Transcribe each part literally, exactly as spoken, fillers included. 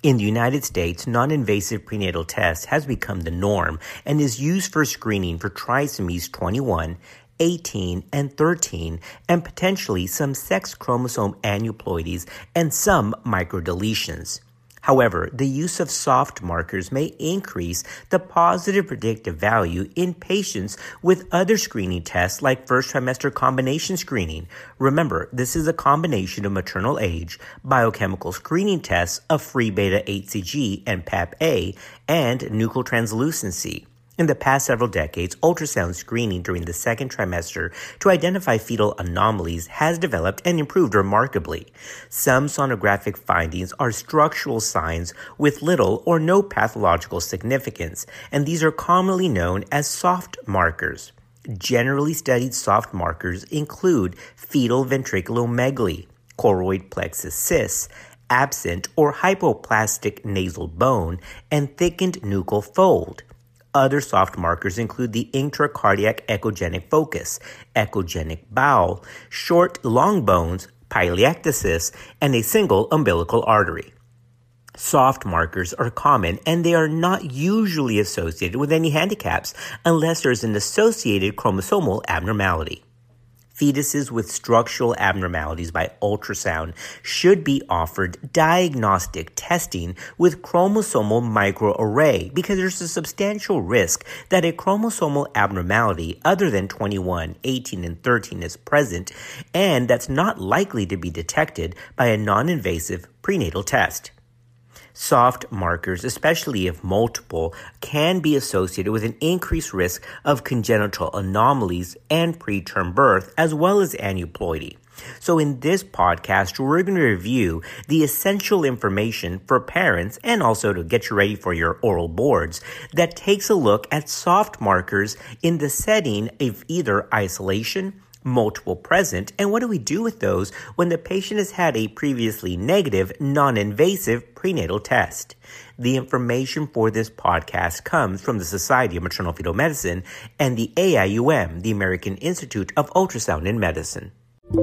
In the United States, non-invasive prenatal test has become the norm and is used for screening for trisomies twenty-one, eighteen, and thirteen, and potentially some sex chromosome aneuploidies and some microdeletions. However, the use of soft markers may increase the positive predictive value in patients with other screening tests like first trimester combination screening. Remember, this is a combination of maternal age, biochemical screening tests of free beta H C G and P A P A, and nuchal translucency. In the past several decades, ultrasound screening during the second trimester to identify fetal anomalies has developed and improved remarkably. Some sonographic findings are structural signs with little or no pathological significance, and these are commonly known as soft markers. Generally studied soft markers include fetal ventriculomegaly, choroid plexus cysts, absent or hypoplastic nasal bone, and thickened nuchal fold. Other soft markers include the intracardiac echogenic focus, echogenic bowel, short long bones, pileectasis, and a single umbilical artery. Soft markers are common and they are not usually associated with any handicaps unless there is an associated chromosomal abnormality. Fetuses with structural abnormalities by ultrasound should be offered diagnostic testing with chromosomal microarray because there's a substantial risk that a chromosomal abnormality other than twenty-one, eighteen, and thirteen is present, and that's not likely to be detected by a non-invasive prenatal test. Soft markers, especially if multiple, can be associated with an increased risk of congenital anomalies and preterm birth, as well as aneuploidy. So in this podcast, we're going to review the essential information for parents and also to get you ready for your oral boards that takes a look at soft markers in the setting of either isolation, multiple present, and what do we do with those when the patient has had a previously negative, non-invasive prenatal test? The information for this podcast comes from the Society of Maternal Fetal Medicine and the A I U M, the American Institute of Ultrasound in Medicine.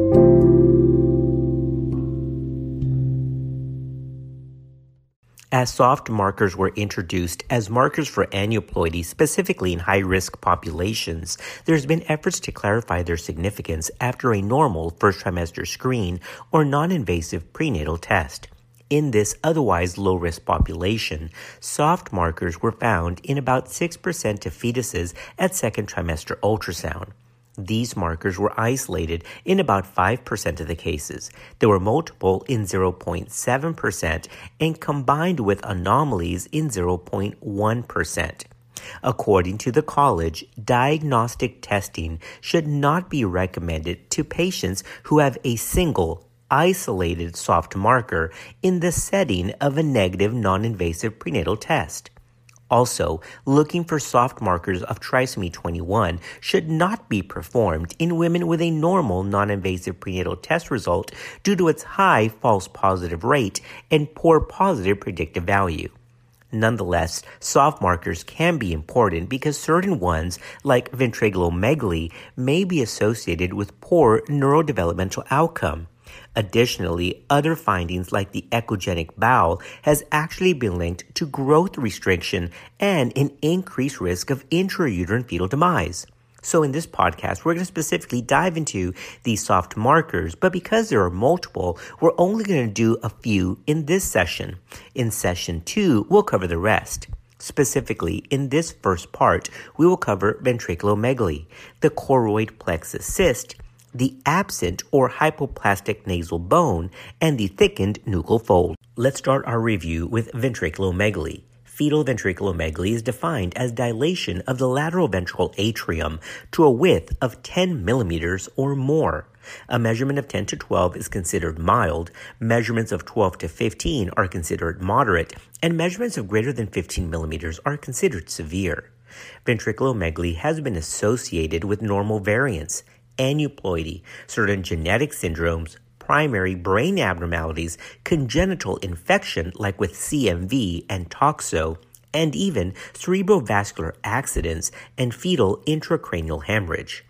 As soft markers were introduced as markers for aneuploidy, specifically in high-risk populations, there's been efforts to clarify their significance after a normal first trimester screen or non-invasive prenatal test. In this otherwise low-risk population, soft markers were found in about six percent of fetuses at second trimester ultrasound. These markers were isolated in about five percent of the cases. There were multiple in zero point seven percent and combined with anomalies in zero point one percent. According to the college, diagnostic testing should not be recommended to patients who have a single isolated soft marker in the setting of a negative non-invasive prenatal test. Also, looking for soft markers of trisomy twenty-one should not be performed in women with a normal non-invasive prenatal test result due to its high false positive rate and poor positive predictive value. Nonetheless, soft markers can be important because certain ones, like ventriculomegaly, may be associated with poor neurodevelopmental outcome. Additionally, other findings like the echogenic bowel has actually been linked to growth restriction and an increased risk of intrauterine fetal demise. So in this podcast, we're going to specifically dive into these soft markers, but because there are multiple, we're only going to do a few in this session. In session two, we'll cover the rest. Specifically, in this first part, we will cover ventriculomegaly, the choroid plexus cyst, the absent or hypoplastic nasal bone, and the thickened nuchal fold. Let's start our review with ventriculomegaly. Fetal ventriculomegaly is defined as dilation of the lateral ventral atrium to a width of ten millimeters or more. A measurement of ten to twelve is considered mild, measurements of twelve to fifteen are considered moderate, and measurements of greater than fifteen millimeters are considered severe. Ventriculomegaly has been associated with normal variants, aneuploidy, certain genetic syndromes, primary brain abnormalities, congenital infection like with C M V and toxo, and even cerebrovascular accidents and fetal intracranial hemorrhage.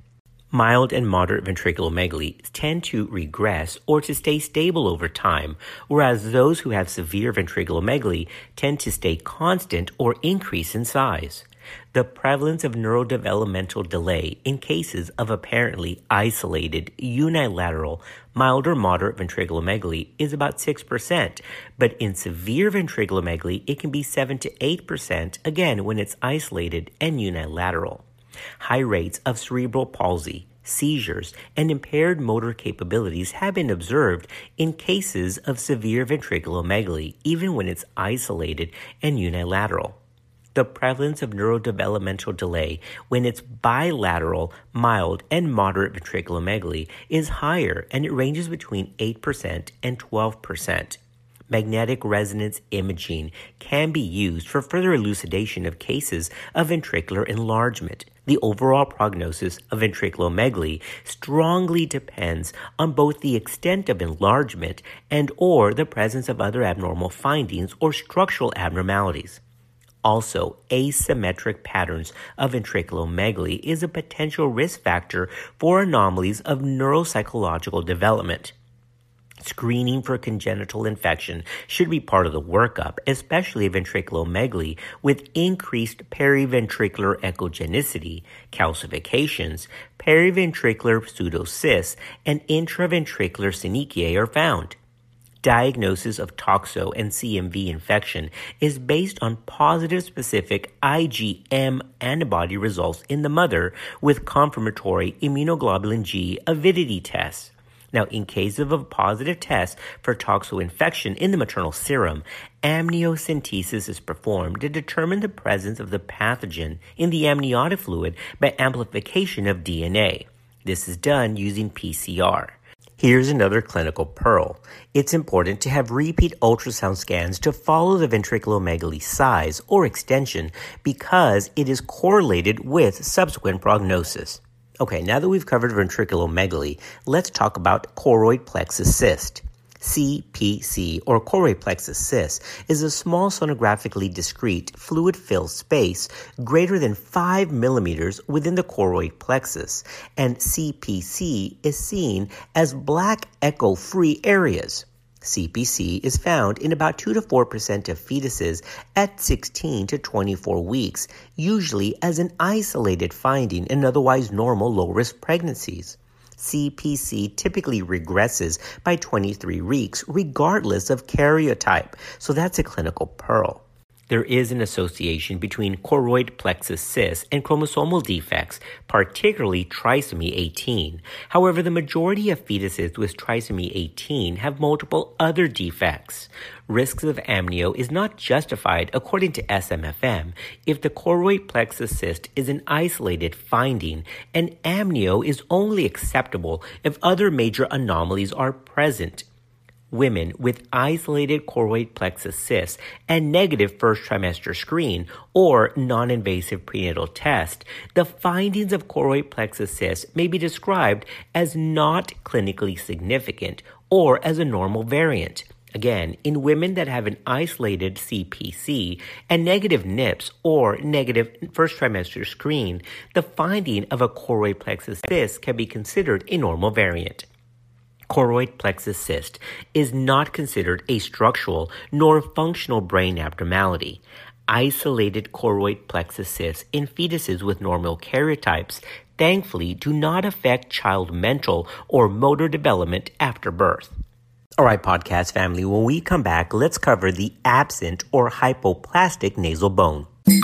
Mild and moderate ventriculomegaly tend to regress or to stay stable over time, whereas those who have severe ventriculomegaly tend to stay constant or increase in size. The prevalence of neurodevelopmental delay in cases of apparently isolated, unilateral, mild or moderate ventriculomegaly is about six percent, but in severe ventriculomegaly, it can be seven to eight percent, again, when it's isolated and unilateral. High rates of cerebral palsy, seizures, and impaired motor capabilities have been observed in cases of severe ventriculomegaly, even when it's isolated and unilateral. The prevalence of neurodevelopmental delay when it's bilateral, mild, and moderate ventriculomegaly is higher, and it ranges between eight percent and twelve percent. Magnetic resonance imaging can be used for further elucidation of cases of ventricular enlargement. The overall prognosis of ventriculomegaly strongly depends on both the extent of enlargement and or the presence of other abnormal findings or structural abnormalities. Also, asymmetric patterns of ventriculomegaly is a potential risk factor for anomalies of neuropsychological development. Screening for congenital infection should be part of the workup, especially ventriculomegaly with increased periventricular echogenicity, calcifications, periventricular pseudocysts, and intraventricular synechia are found. Diagnosis of toxo and C M V infection is based on positive specific I g M antibody results in the mother with confirmatory immunoglobulin G avidity tests. Now, in case of a positive test for toxo-infection in the maternal serum, amniocentesis is performed to determine the presence of the pathogen in the amniotic fluid by amplification of D N A. This is done using P C R. Here's another clinical pearl. It's important to have repeat ultrasound scans to follow the ventriculomegaly size or extension because it is correlated with subsequent prognosis. Okay, now that we've covered ventriculomegaly, let's talk about choroid plexus cyst. C P C, or choroid plexus cyst, is a small sonographically discrete fluid-filled space greater than five millimeters within the choroid plexus, and C P C is seen as black echo-free areas. C P C is found in about two to four percent of fetuses at sixteen to twenty-four weeks, usually as an isolated finding in otherwise normal low-risk pregnancies. C P C typically regresses by twenty-three weeks regardless of karyotype, so that's a clinical pearl. There is an association between choroid plexus cyst and chromosomal defects, particularly trisomy eighteen. However, the majority of fetuses with trisomy eighteen have multiple other defects. Risks of amnio is not justified according to S M F M if the choroid plexus cyst is an isolated finding, and amnio is only acceptable if other major anomalies are present. Women with isolated choroid plexus cyst and negative first trimester screen or non-invasive prenatal test, the findings of choroid plexus cyst may be described as not clinically significant or as a normal variant. Again, in women that have an isolated C P C and negative N I P S or negative first trimester screen, the finding of a choroid plexus cyst can be considered a normal variant. Choroid plexus cyst is not considered a structural nor functional brain abnormality. Isolated choroid plexus cysts in fetuses with normal karyotypes thankfully do not affect child mental or motor development after birth. All right, podcast family, when we come back, let's cover the absent or hypoplastic nasal bone.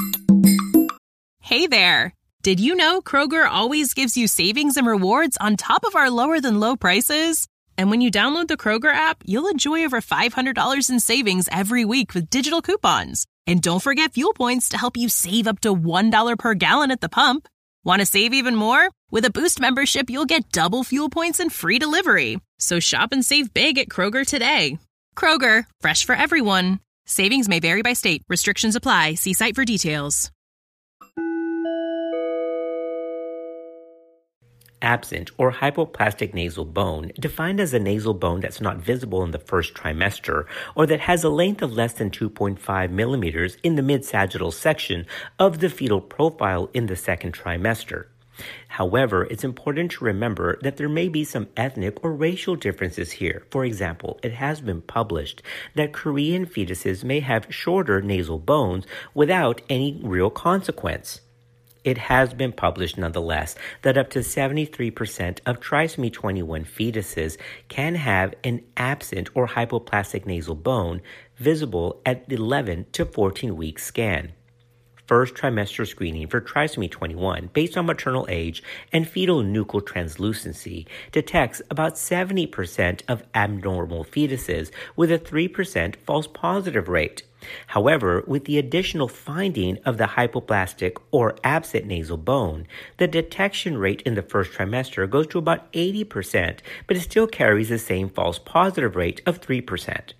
Hey there! Did you know Kroger always gives you savings and rewards on top of our lower than low prices? And when you download the Kroger app, you'll enjoy over five hundred dollars in savings every week with digital coupons. And don't forget fuel points to help you save up to one dollar per gallon at the pump. Want to save even more? With a Boost membership, you'll get double fuel points and free delivery. So shop and save big at Kroger today. Kroger, fresh for everyone. Savings may vary by state. Restrictions apply. See site for details. Absent or hypoplastic nasal bone, defined as a nasal bone that's not visible in the first trimester or that has a length of less than two point five millimeters in the mid-sagittal section of the fetal profile in the second trimester. However, it's important to remember that there may be some ethnic or racial differences here. For example, it has been published that Korean fetuses may have shorter nasal bones without any real consequence. It has been published nonetheless that up to seventy-three percent of trisomy twenty-one fetuses can have an absent or hypoplastic nasal bone visible at eleven to fourteen week scan. First trimester screening for trisomy twenty-one based on maternal age and fetal nuchal translucency detects about seventy percent of abnormal fetuses with a three percent false positive rate. However, with the additional finding of the hypoplastic or absent nasal bone, the detection rate in the first trimester goes to about eighty percent, but it still carries the same false positive rate of three percent.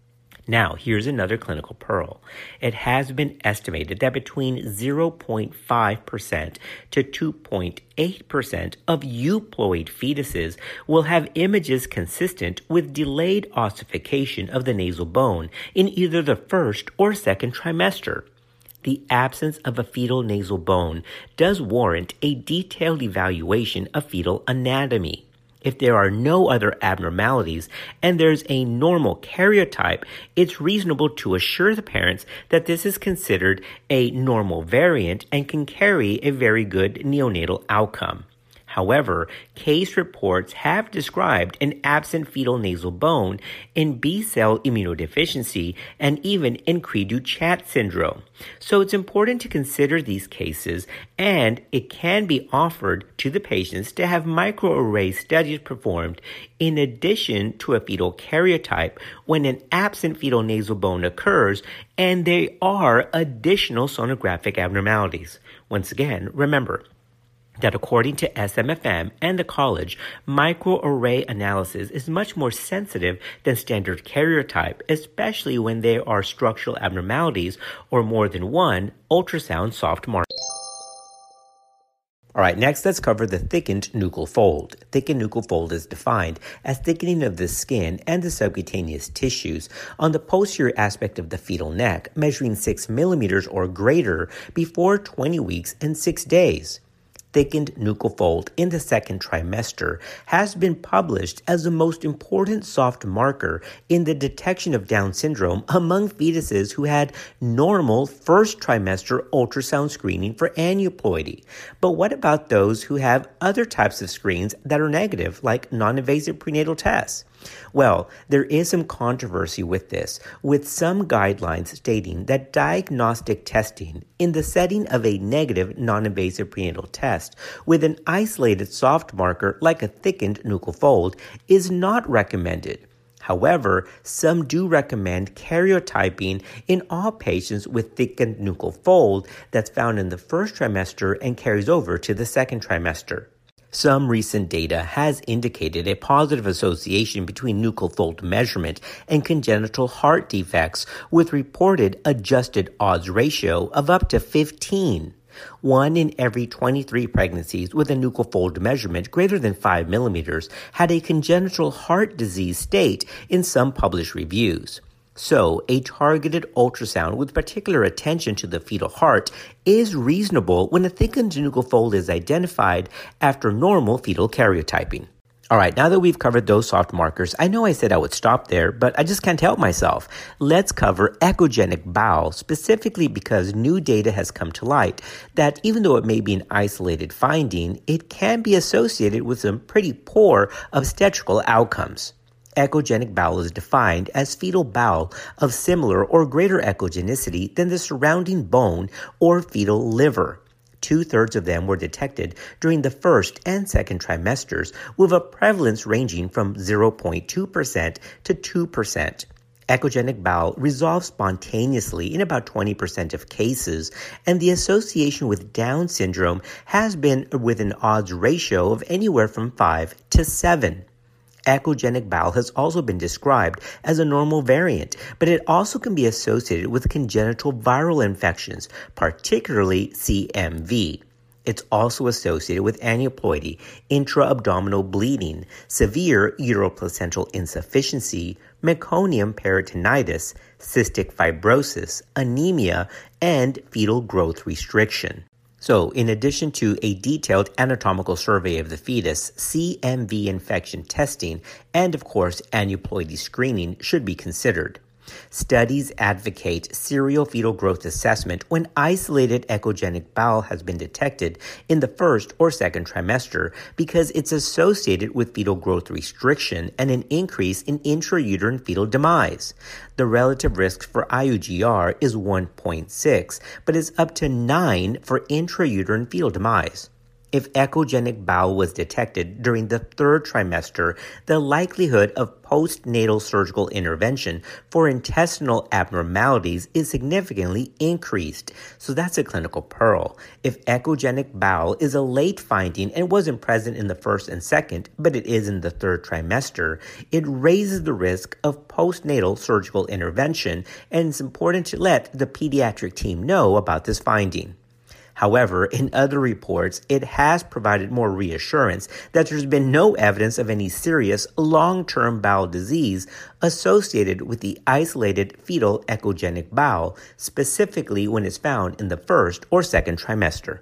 Now, here's another clinical pearl. It has been estimated that between zero point five percent to two point eight percent of euploid fetuses will have images consistent with delayed ossification of the nasal bone in either the first or second trimester. The absence of a fetal nasal bone does warrant a detailed evaluation of fetal anatomy. If there are no other abnormalities and there's a normal karyotype, it's reasonable to assure the parents that this is considered a normal variant and can carry a very good neonatal outcome. However, case reports have described an absent fetal nasal bone in B-cell immunodeficiency and even in Cre-Du-Chat syndrome. So it's important to consider these cases, and it can be offered to the patients to have microarray studies performed in addition to a fetal karyotype when an absent fetal nasal bone occurs and there are additional sonographic abnormalities. Once again, remember that according to S M F M and the college, microarray analysis is much more sensitive than standard karyotype, especially when there are structural abnormalities or more than one ultrasound soft marker. All right, next let's cover the thickened nuchal fold. Thickened nuchal fold is defined as thickening of the skin and the subcutaneous tissues on the posterior aspect of the fetal neck, measuring six millimeters or greater before twenty weeks and six days. Thickened nuchal fold in the second trimester has been published as the most important soft marker in the detection of Down syndrome among fetuses who had normal first trimester ultrasound screening for aneuploidy. But what about those who have other types of screens that are negative, like non-invasive prenatal tests? Well, there is some controversy with this, with some guidelines stating that diagnostic testing in the setting of a negative non-invasive prenatal test with an isolated soft marker like a thickened nuchal fold is not recommended. However, some do recommend karyotyping in all patients with thickened nuchal fold that's found in the first trimester and carries over to the second trimester. Some recent data has indicated a positive association between nuchal fold measurement and congenital heart defects with reported adjusted odds ratio of up to fifteen. One in every twenty-three pregnancies with a nuchal fold measurement greater than five millimeters had a congenital heart disease state in some published reviews. So, a targeted ultrasound with particular attention to the fetal heart is reasonable when a thickened nuchal fold is identified after normal fetal karyotyping. All right, now that we've covered those soft markers, I know I said I would stop there, but I just can't help myself. Let's cover echogenic bowel, specifically because new data has come to light that even though it may be an isolated finding, it can be associated with some pretty poor obstetrical outcomes. Echogenic bowel is defined as fetal bowel of similar or greater echogenicity than the surrounding bone or fetal liver. Two-thirds of them were detected during the first and second trimesters, with a prevalence ranging from zero point two percent to two percent. Echogenic bowel resolves spontaneously in about twenty percent of cases, and the association with Down syndrome has been with an odds ratio of anywhere from five to seven. Echogenic bowel has also been described as a normal variant, but it also can be associated with congenital viral infections, particularly C M V. It's also associated with aneuploidy, intra-abdominal bleeding, severe uteroplacental insufficiency, meconium peritonitis, cystic fibrosis, anemia, and fetal growth restriction. So, in addition to a detailed anatomical survey of the fetus, C M V infection testing, and of course, aneuploidy screening should be considered. Studies advocate serial fetal growth assessment when isolated echogenic bowel has been detected in the first or second trimester because it's associated with fetal growth restriction and an increase in intrauterine fetal demise. The relative risk for I U G R is one point six, but is up to nine for intrauterine fetal demise. If echogenic bowel was detected during the third trimester, the likelihood of postnatal surgical intervention for intestinal abnormalities is significantly increased. So that's a clinical pearl. If echogenic bowel is a late finding and wasn't present in the first and second, but it is in the third trimester, it raises the risk of postnatal surgical intervention, and it's important to let the pediatric team know about this finding. However, in other reports, it has provided more reassurance that there's been no evidence of any serious long-term bowel disease associated with the isolated fetal echogenic bowel, specifically when it's found in the first or second trimester.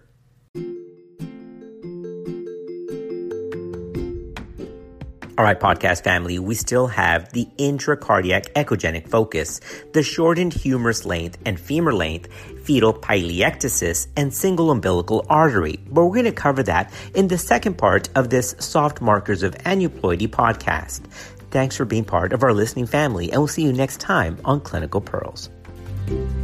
All right, podcast family, we still have the intracardiac echogenic focus, the shortened humerus length and femur length, fetal pileectasis, and single umbilical artery. But we're going to cover that in the second part of this Soft Markers of Aneuploidy podcast. Thanks for being part of our listening family, and we'll see you next time on Clinical Pearls.